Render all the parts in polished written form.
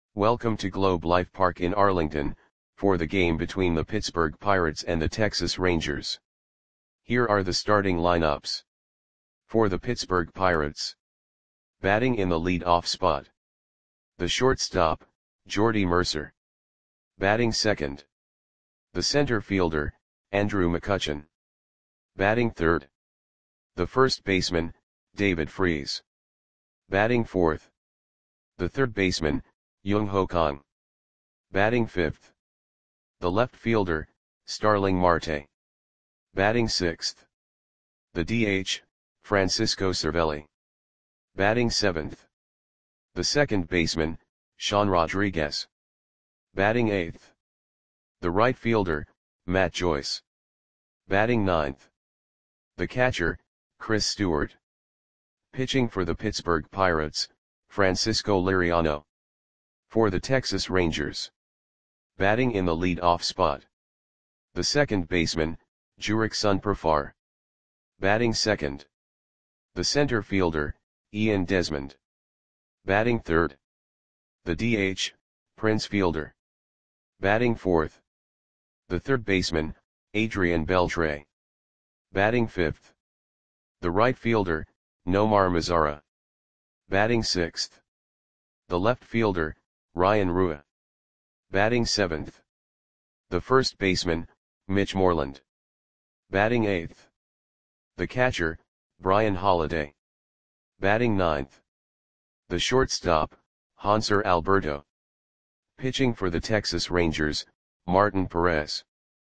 Welcome to Globe Life Park in Arlington, for the game between the Pittsburgh Pirates and the Texas Rangers. Here are the starting lineups. For the Pittsburgh Pirates. Batting in the lead-off spot. The shortstop, Jordy Mercer. Batting second. The center fielder, Andrew McCutchen. Batting third. The first baseman, David Freese. Batting fourth. The third baseman, Young-Ho Kang. Batting fifth. The left fielder, Starling Marte. Batting sixth. The DH, Francisco Cervelli. Batting seventh. The second baseman, Sean Rodriguez. Batting eighth. The right fielder, Matt Joyce. Batting ninth. The catcher, Chris Stewart. Pitching for the Pittsburgh Pirates, Francisco Liriano. For the Texas Rangers. Batting in the lead-off spot. The second baseman, Jurickson Profar. Batting second. The center fielder, Ian Desmond. Batting third. The DH, Prince Fielder. Batting fourth. The third baseman, Adrian Beltre. Batting fifth. The right fielder, Nomar Mazara. Batting sixth. The left fielder, Ryan Rua. Batting seventh. The first baseman, Mitch Moreland. Batting eighth. The catcher, Brian Holiday. Batting ninth. The shortstop, Hanser Alberto. Pitching for the Texas Rangers, Martin Perez.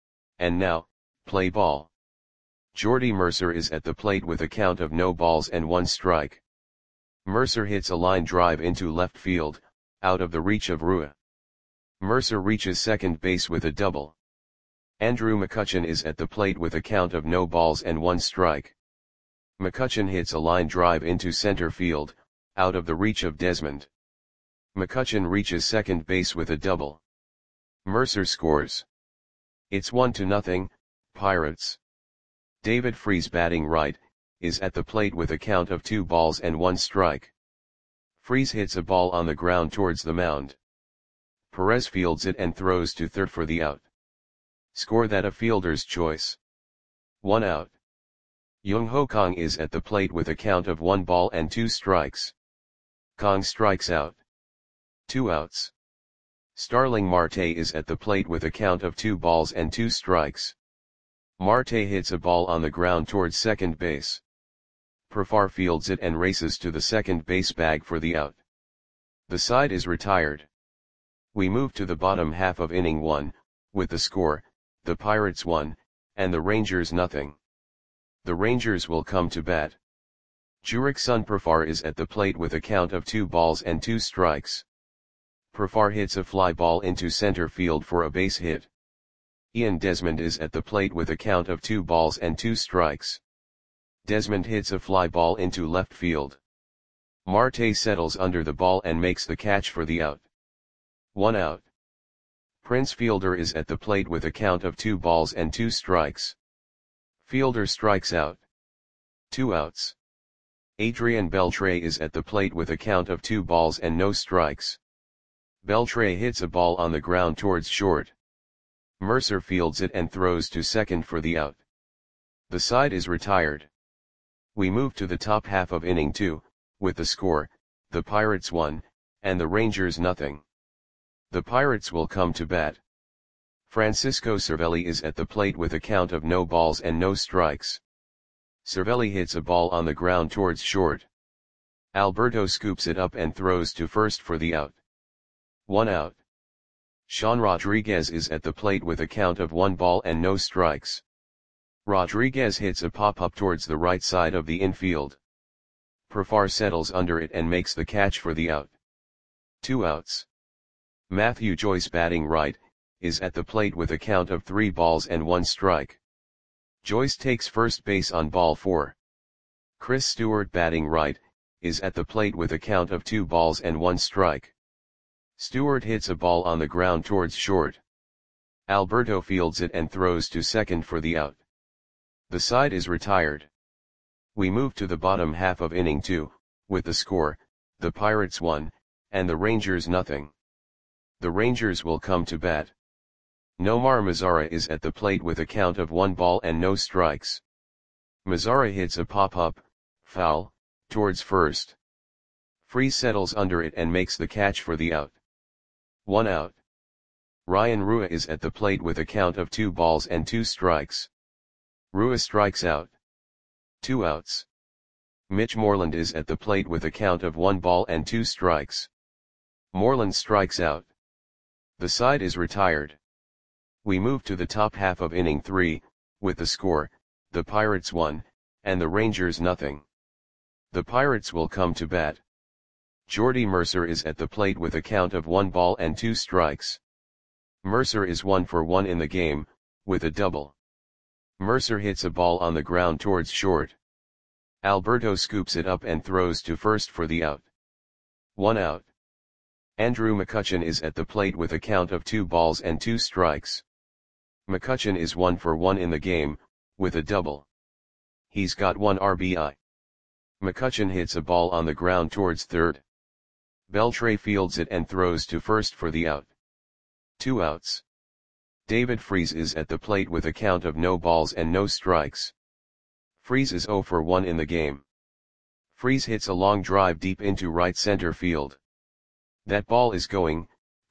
And now, play ball. Jordy Mercer is at the plate with a count of no balls and 1 strike. Mercer hits a line drive into left field, out of the reach of Rua. Mercer reaches second base with a double. Andrew McCutchen is at the plate with a count of no balls and 1 strike. McCutchen hits a line drive into center field, out of the reach of Desmond. McCutchen reaches second base with a double. Mercer scores. It's 1-0, Pirates. David Freese, batting right, is at the plate with a count of 2 balls and 1 strike. Freese hits a ball on the ground towards the mound. Perez fields it and throws to third for the out. Score that a fielder's choice. 1 out. Young-Ho Kang is at the plate with a count of 1 ball and 2 strikes. Kang strikes out. 2 outs. Starling Marte is at the plate with a count of 2 balls and 2 strikes. Marte hits a ball on the ground towards second base. Profar fields it and races to the second base bag for the out. The side is retired. We move to the bottom half of inning 1, with the score, the Pirates 1, and the Rangers 0. The Rangers will come to bat. Jurickson Profar is at the plate with a count of 2 balls and 2 strikes. Profar hits a fly ball into center field for a base hit. Ian Desmond is at the plate with a count of 2 balls and 2 strikes. Desmond hits a fly ball into left field. Marte settles under the ball and makes the catch for the out. 1 out. Prince Fielder is at the plate with a count of 2 balls and 2 strikes. Fielder strikes out. 2 outs. Adrian Beltre is at the plate with a count of 2 balls and no strikes. Beltre hits a ball on the ground towards short. Mercer fields it and throws to second for the out. The side is retired. We move to the top half of inning 2, with the score, the Pirates 1, and the Rangers 0. The Pirates will come to bat. Francisco Cervelli is at the plate with a count of no balls and no strikes. Cervelli hits a ball on the ground towards short. Alberto scoops it up and throws to first for the out. 1 out. Sean Rodriguez is at the plate with a count of 1 ball and no strikes. Rodriguez hits a pop-up towards the right side of the infield. Profar settles under it and makes the catch for the out. 2 outs. Matthew Joyce, batting right, is at the plate with a count of 3 balls and 1 strike. Joyce takes first base on ball 4. Chris Stewart, batting right, is at the plate with a count of 2 balls and 1 strike. Stewart hits a ball on the ground towards short. Alberto fields it and throws to second for the out. The side is retired. We move to the bottom half of inning 2, with the score, the Pirates 1, and the Rangers 0. The Rangers will come to bat. Nomar Mazara is at the plate with a count of 1 ball and no strikes. Mazara hits a pop-up, foul, towards first. Freese settles under it and makes the catch for the out. 1 out. Ryan Rua is at the plate with a count of 2 balls and 2 strikes. Rua strikes out. 2 outs. Mitch Moreland is at the plate with a count of 1 ball and 2 strikes. Moreland strikes out. The side is retired. We move to the top half of inning 3, with the score, the Pirates 1, and the Rangers nothing. The Pirates will come to bat. Jordy Mercer is at the plate with a count of 1 ball and 2 strikes. Mercer is 1 for 1 in the game, with a double. Mercer hits a ball on the ground towards short. Alberto scoops it up and throws to first for the out. 1 out. Andrew McCutchen is at the plate with a count of 2 balls and 2 strikes. McCutchen is 1 for 1 in the game, with a double. He's got 1 RBI. McCutchen hits a ball on the ground towards third. Beltre fields it and throws to first for the out. 2 outs. David Freese is at the plate with a count of no balls and no strikes. Freese is 0 for 1 in the game. Freese hits a long drive deep into right center field. That ball is gone.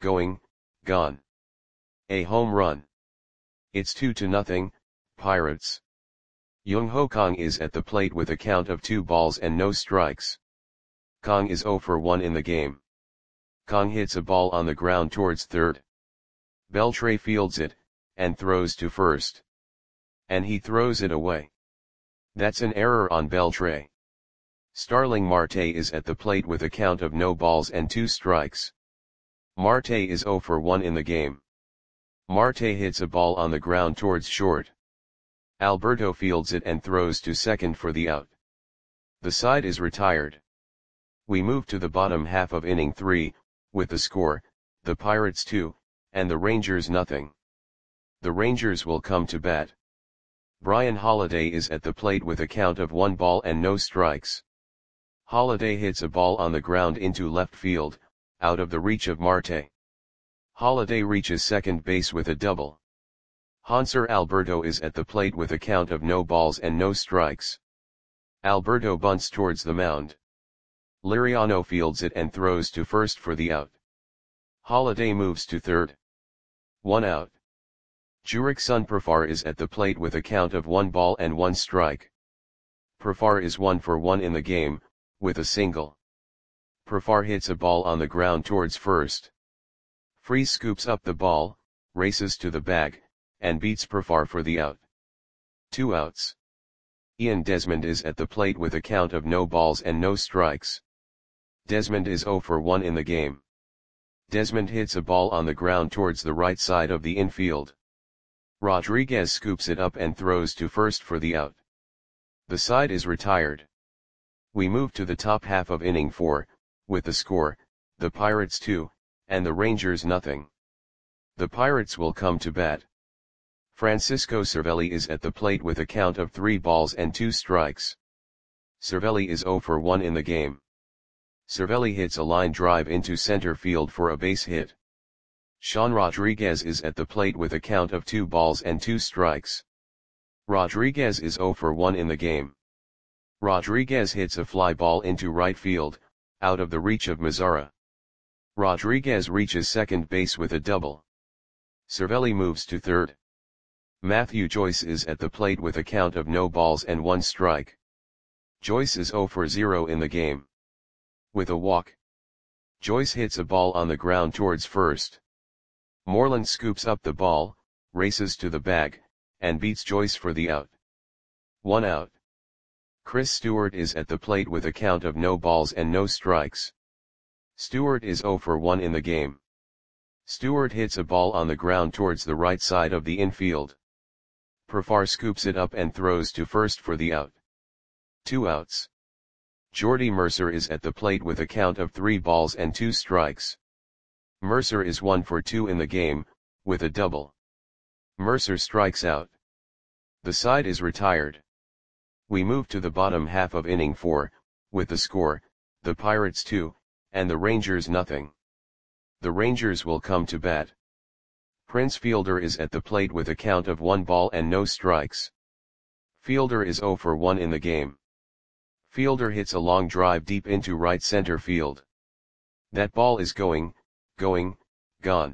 A home run. It's 2-0, Pirates. Jung Ho Kang is at the plate with a count of 2 balls and no strikes. Kang is 0 for 1 in the game. Kang hits a ball on the ground towards third. Beltre fields it, and throws to first. And he throws it away. That's an error on Beltre. Starling Marte is at the plate with a count of no balls and 2 strikes. Marte is 0 for 1 in the game. Marte hits a ball on the ground towards short. Alberto fields it and throws to second for the out. The side is retired. We move to the bottom half of inning 3, with the score, the Pirates 2, and the Rangers nothing. The Rangers will come to bat. Brian Holiday is at the plate with a count of 1 ball and no strikes. Holiday hits a ball on the ground into left field, out of the reach of Marte. Holiday reaches second base with a double. Hanser Alberto is at the plate with a count of no balls and no strikes. Alberto bunts towards the mound. Liriano fields it and throws to first for the out. Holiday moves to third. 1 out. Jurickson Profar is at the plate with a count of 1 ball and 1 strike. Profar is 1 for 1 in the game, with a single. Profar hits a ball on the ground towards first. Freese scoops up the ball, races to the bag, and beats Profar for the out. 2 outs. Ian Desmond is at the plate with a count of no balls and no strikes. Desmond is 0 for 1 in the game. Desmond hits a ball on the ground towards the right side of the infield. Rodriguez scoops it up and throws to first for the out. The side is retired. We move to the top half of inning 4, with the score, the Pirates 2, and the Rangers nothing. The Pirates will come to bat. Francisco Cervelli is at the plate with a count of 3 balls and 2 strikes. Cervelli is 0 for 1 in the game. Cervelli hits a line drive into center field for a base hit. Sean Rodriguez is at the plate with a count of 2 balls and 2 strikes. Rodriguez is 0 for 1 in the game. Rodriguez hits a fly ball into right field, out of the reach of Mazara. Rodriguez reaches second base with a double. Cervelli moves to third. Matthew Joyce is at the plate with a count of no balls and 1 strike. Joyce is 0 for 0 in the game. With a walk. Joyce hits a ball on the ground towards first. Moreland scoops up the ball, races to the bag, and beats Joyce for the out. 1 out. Chris Stewart is at the plate with a count of no balls and no strikes. Stewart is 0 for 1 in the game. Stewart hits a ball on the ground towards the right side of the infield. Profar scoops it up and throws to first for the out. 2 outs. Jordy Mercer is at the plate with a count of 3 balls and 2 strikes. Mercer is 1 for 2 in the game, with a double. Mercer strikes out. The side is retired. We move to the bottom half of inning 4, with the score, the Pirates 2, and the Rangers nothing. The Rangers will come to bat. Prince Fielder is at the plate with a count of 1 ball and no strikes. Fielder is 0 for 1 in the game. Fielder hits a long drive deep into right center field. That ball is going, gone.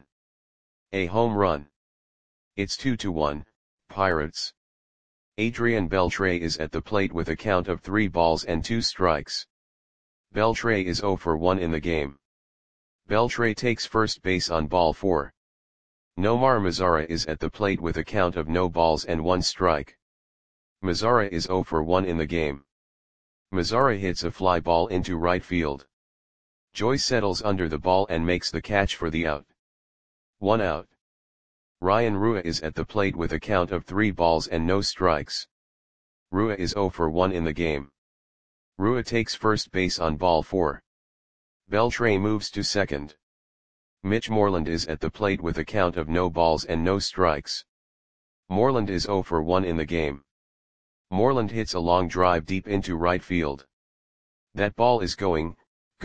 A home run. It's 2-1, Pirates. Adrian Beltre is at the plate with a count of 3 balls and 2 strikes. Beltre is 0 for 1 in the game. Beltre takes first base on ball 4. Nomar Mazara is at the plate with a count of no balls and 1 strike. Mazara is 0 for 1 in the game. Mazara hits a fly ball into right field. Joyce settles under the ball and makes the catch for the out. 1 out. Ryan Rua is at the plate with a count of 3 balls and no strikes. Rua is 0 for 1 in the game. Rua takes first base on ball 4. Beltre moves to second. Mitch Moreland is at the plate with a count of no balls and no strikes. Moreland is 0 for 1 in the game. Moreland hits a long drive deep into right field. That ball is going,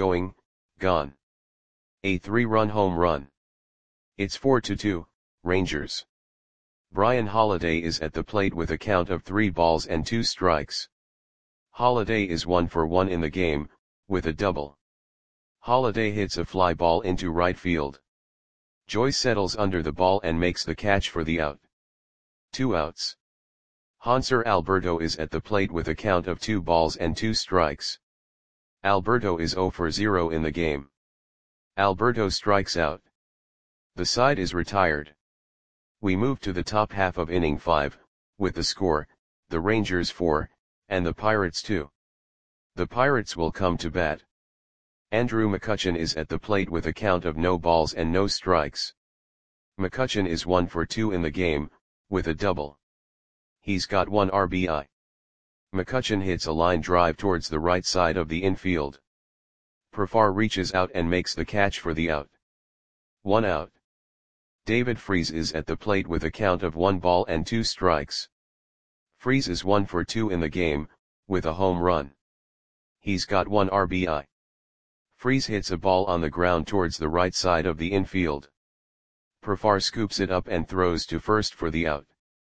gone. A 3-run home run. It's 4-2, Rangers. Brian Holiday is at the plate with a count of 3 balls and 2 strikes. Holiday is 1 for 1 in the game, with a double. Holiday hits a fly ball into right field. Joyce settles under the ball and makes the catch for the out. 2 outs. Hanser Alberto is at the plate with a count of 2 balls and 2 strikes. Alberto is 0 for 0 in the game. Alberto strikes out. The side is retired. We move to the top half of inning 5, with the score, the Rangers 4, and the Pirates 2. The Pirates will come to bat. Andrew McCutchen is at the plate with a count of no balls and no strikes. McCutchen is 1 for 2 in the game, with a double. He's got 1 RBI. McCutchen hits a line drive towards the right side of the infield. Profar reaches out and makes the catch for the out. 1 out. David Freese is at the plate with a count of 1 ball and 2 strikes. Freese is 1 for 2 in the game, with a home run. He's got 1 RBI. Freese hits a ball on the ground towards the right side of the infield. Profar scoops it up and throws to first for the out.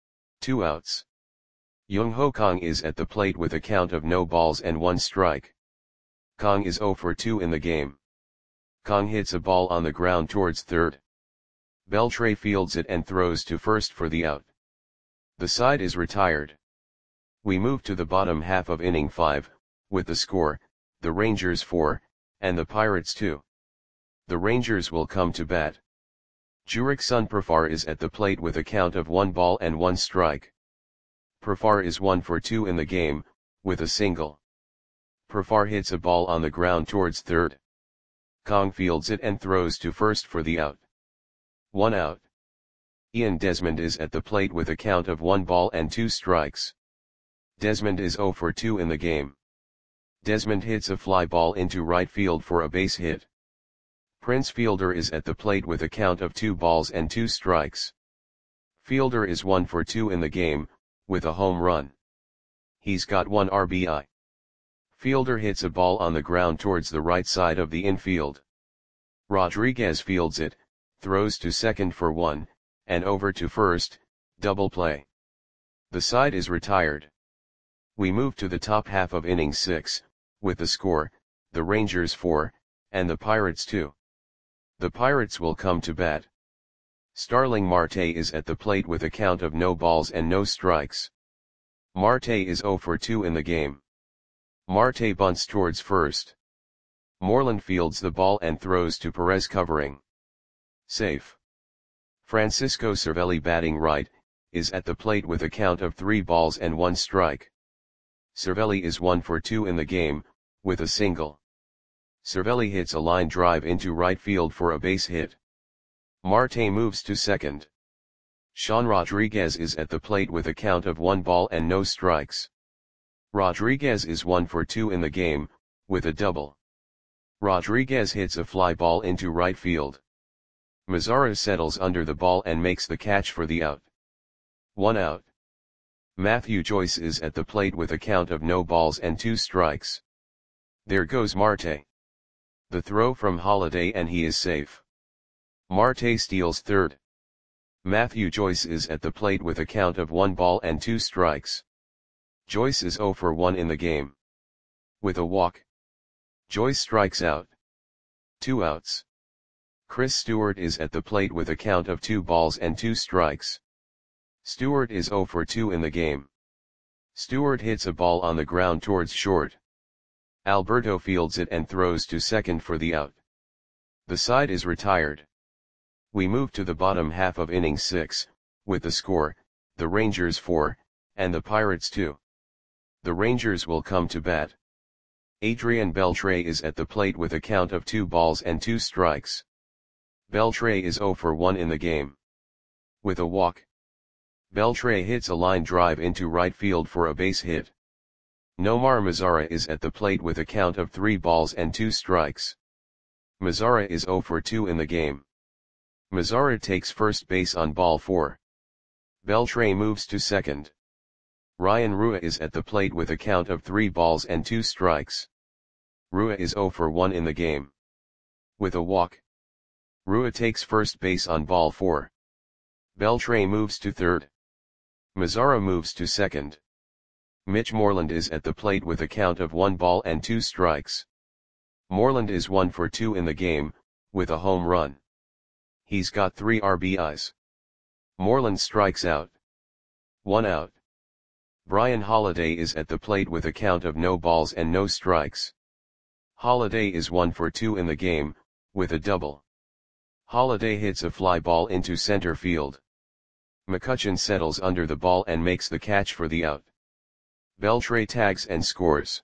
2 outs. Jung Ho Kang is at the plate with a count of no balls and 1 strike. Kang is 0 for 2 in the game. Kang hits a ball on the ground towards third. Beltre fields it and throws to first for the out. The side is retired. We move to the bottom half of inning 5, with the score, the Rangers 4, and the Pirates 2. The Rangers will come to bat. Jurickson Profar is at the plate with a count of 1 ball and 1 strike. Profar is 1 for 2 in the game, with a single. Profar hits a ball on the ground towards third. Kang fields it and throws to first for the out. 1 out. Ian Desmond is at the plate with a count of 1 ball and 2 strikes. Desmond is 0 for 2 in the game. Desmond hits a fly ball into right field for a base hit. Prince Fielder is at the plate with a count of 2 balls and 2 strikes. Fielder is 1 for 2 in the game, with a home run. He's got 1 RBI. Fielder hits a ball on the ground towards the right side of the infield. Rodriguez fields it, throws to second for 1, and over to first, double play. The side is retired. We move to the top half of inning 6, with the score, the Rangers 4, and the Pirates 2. The Pirates will come to bat. Starling Marte is at the plate with a count of no balls and no strikes. Marte is 0 for 2 in the game. Marte bunts towards first. Moreland fields the ball and throws to Perez covering. Safe. Francisco Cervelli batting right, is at the plate with a count of 3 balls and 1 strike. Cervelli is 1 for 2 in the game, with a single. Cervelli hits a line drive into right field for a base hit. Marte moves to second. Sean Rodriguez is at the plate with a count of 1 ball and no strikes. Rodriguez is 1 for 2 in the game, with a double. Rodriguez hits a fly ball into right field. Mazara settles under the ball and makes the catch for the out. 1 out. Matthew Joyce is at the plate with a count of no balls and 2 strikes. There goes Marte. The throw from Holiday and he is safe. Marte steals third. Matthew Joyce is at the plate with a count of 1 ball and 2 strikes. Joyce is 0 for 1 in the game. With a walk, Joyce strikes out. 2 outs. Chris Stewart is at the plate with a count of 2 balls and 2 strikes. Stewart is 0 for 2 in the game. Stewart hits a ball on the ground towards short. Alberto fields it and throws to second for the out. The side is retired. We move to the bottom half of inning 6, with the score, the Rangers 4, and the Pirates 2. The Rangers will come to bat. Adrian Beltre is at the plate with a count of 2 balls and 2 strikes. Beltre is 0 for 1 in the game. With a walk, Beltre hits a line drive into right field for a base hit. Nomar Mazara is at the plate with a count of 3 balls and 2 strikes. Mazara is 0 for 2 in the game. Mazara takes first base on ball 4. Beltre moves to second. Ryan Rua is at the plate with a count of 3 balls and 2 strikes. Rua is 0 for 1 in the game. With a walk, Rua takes first base on ball 4. Beltre moves to third. Mazara moves to second. Mitch Moreland is at the plate with a count of 1 ball and 2 strikes. Moreland is 1 for 2 in the game, with a home run. He's got 3 RBIs. Moreland strikes out. 1 out. Brian Holiday is at the plate with a count of no balls and no strikes. Holiday is 1 for 2 in the game, with a double. Holiday hits a fly ball into center field. McCutchen settles under the ball and makes the catch for the out. Beltre tags and scores.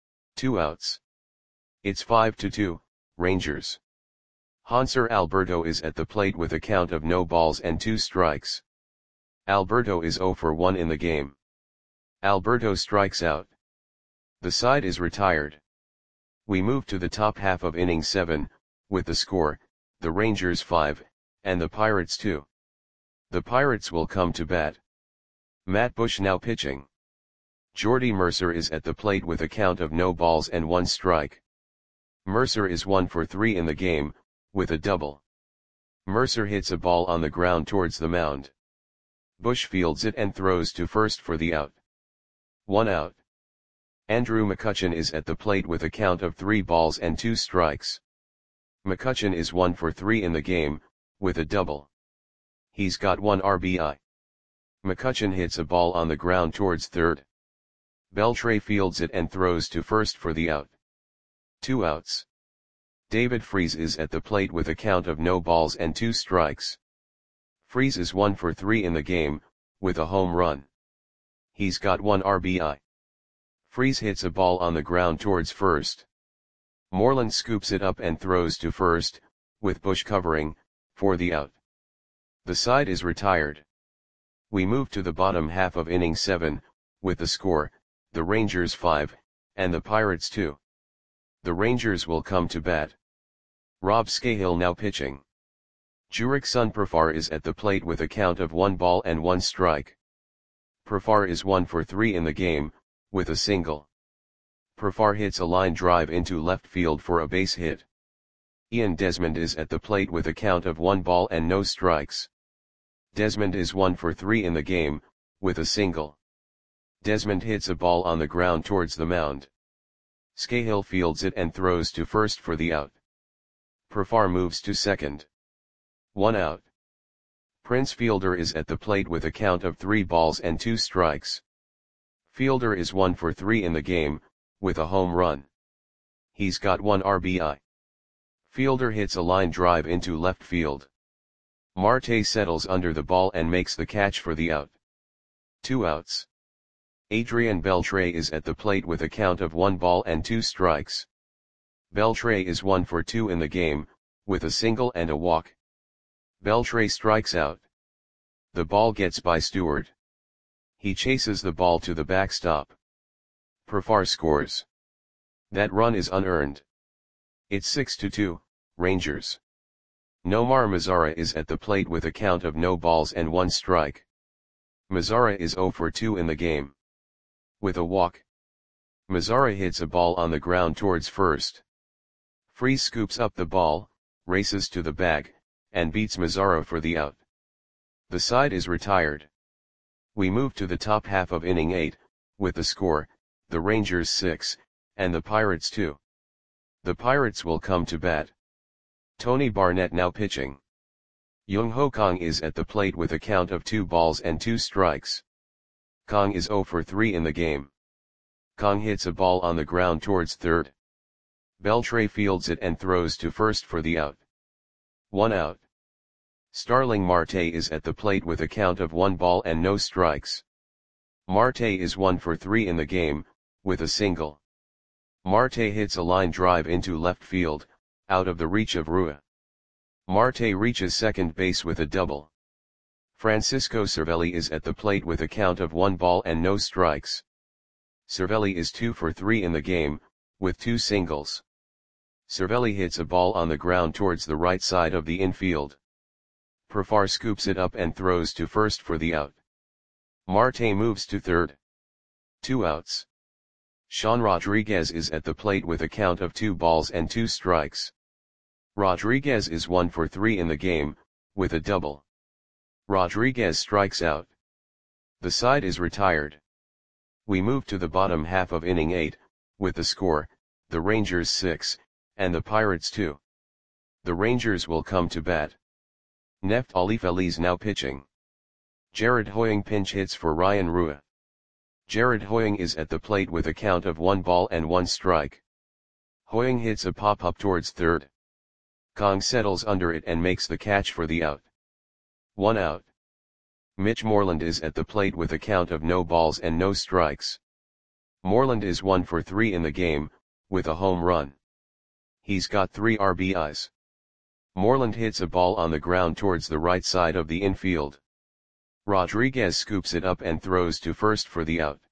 2 outs. It's 5-2, Rangers. Hanser Alberto is at the plate with a count of no balls and 2 strikes. Alberto is 0 for 1 in the game. Alberto strikes out. The side is retired. We move to the top half of inning 7, with the score, the Rangers 5, and the Pirates 2. The Pirates will come to bat. Matt Bush now pitching. Jordy Mercer is at the plate with a count of no balls and 1 strike. Mercer is 1 for 3 in the game, with a double. Mercer hits a ball on the ground towards the mound. Bush fields it and throws to first for the out. 1 out. Andrew McCutchen is at the plate with a count of 3 balls and 2 strikes. McCutchen is 1 for 3 in the game, with a double. He's got 1 RBI. McCutchen hits a ball on the ground towards third. Beltre fields it and throws to first for the out. 2 outs. David Freese is at the plate with a count of no balls and 2 strikes. Freese is 1 for 3 in the game, with a home run. He's got 1 RBI. Freese hits a ball on the ground towards first. Moreland scoops it up and throws to first, with Bush covering, for the out. The side is retired. We move to the bottom half of inning 7, with the score, the Rangers 5, and the Pirates 2. The Rangers will come to bat. Rob Scahill now pitching. Jurickson Profar is at the plate with a count of 1 ball and 1 strike. Profar is 1 for 3 in the game, with a single. Profar hits a line drive into left field for a base hit. Ian Desmond is at the plate with a count of 1 ball and no strikes. Desmond is 1 for 3 in the game, with a single. Desmond hits a ball on the ground towards the mound. Scahill fields it and throws to first for the out. Profar moves to second. 1 out. Prince Fielder is at the plate with a count of 3 balls and 2 strikes. Fielder is 1 for 3 in the game, with a home run. He's got 1 RBI. Fielder hits a line drive into left field. Marte settles under the ball and makes the catch for the out. 2 outs. Adrian Beltre is at the plate with a count of 1 ball and 2 strikes. Beltre is 1 for 2 in the game, with a single and a walk. Beltre strikes out. The ball gets by Stewart. He chases the ball to the backstop. Profar scores. That run is unearned. It's 6-2, Rangers. Nomar Mazara is at the plate with a count of no balls and 1 strike. Mazara is 0 for 2 in the game. With a walk, Mazara hits a ball on the ground towards first. Freese scoops up the ball, races to the bag, and beats Mazzara for the out. The side is retired. We move to the top half of inning 8, with the score, the Rangers 6, and the Pirates 2. The Pirates will come to bat. Tony Barnett now pitching. Jung Ho Kang is at the plate with a count of 2 balls and 2 strikes. Kang is 0 for 3 in the game. Kang hits a ball on the ground towards third. Beltre fields it and throws to first for the out. 1 out. Starling Marte is at the plate with a count of 1 ball and no strikes. Marte is 1 for 3 in the game, with a single. Marte hits a line drive into left field, out of the reach of Rua. Marte reaches second base with a double. Francisco Cervelli is at the plate with a count of 1 ball and no strikes. Cervelli is 2 for 3 in the game, with 2 singles. Cervelli hits a ball on the ground towards the right side of the infield. Profar scoops it up and throws to first for the out. Marte moves to third. 2 outs. Sean Rodriguez is at the plate with a count of 2 balls and 2 strikes. Rodriguez is 1 for 3 in the game, with a double. Rodriguez strikes out. The side is retired. We move to the bottom half of inning 8, with the score, the Rangers 6, and the Pirates 2. The Rangers will come to bat. Neftali Feliz now pitching. Jared Hoying pinch hits for Ryan Rua. Jared Hoying is at the plate with a count of 1 ball and 1 strike. Hoying hits a pop-up towards third. Kang settles under it and makes the catch for the out. 1 out. Mitch Moreland is at the plate with a count of no balls and no strikes. Moreland is 1 for 3 in the game, with a home run. He's got 3 RBIs. Moreland hits a ball on the ground towards the right side of the infield. Rodriguez scoops it up and throws to first for the out.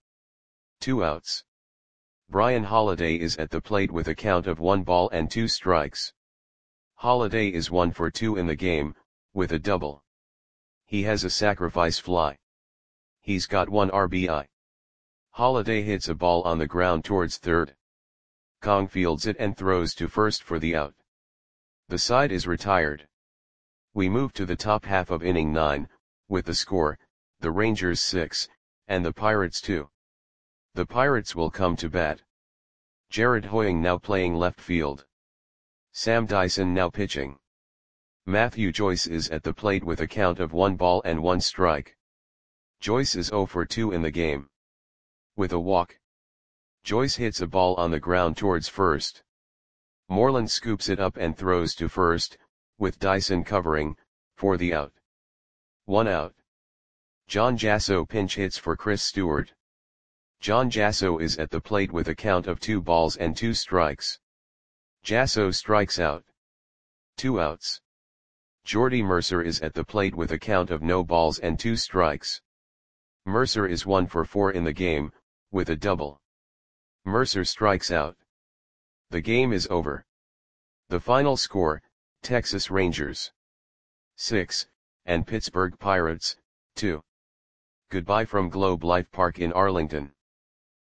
2 outs. Brian Holiday is at the plate with a count of 1 ball and 2 strikes. Holiday is 1 for 2 in the game, with a double. He has a sacrifice fly. He's got 1 RBI. Holiday hits a ball on the ground towards third. Kang fields it and throws to first for the out. The side is retired. We move to the top half of inning 9, with the score, the Rangers 6, and the Pirates 2. The Pirates will come to bat. Jared Hoying now playing left field. Sam Dyson now pitching. Matthew Joyce is at the plate with a count of 1 ball and 1 strike. Joyce is 0 for 2 in the game. With a walk. Joyce hits a ball on the ground towards first. Moreland scoops it up and throws to first, with Dyson covering, for the out. 1 out. John Jasso pinch hits for Chris Stewart. John Jasso is at the plate with a count of 2 balls and 2 strikes. Jasso strikes out. 2 outs. Jordy Mercer is at the plate with a count of no balls and 2 strikes. Mercer is 1 for 4 in the game, with a double. Mercer strikes out. The game is over. The final score, Texas Rangers 6, and Pittsburgh Pirates 2. Goodbye from Globe Life Park in Arlington.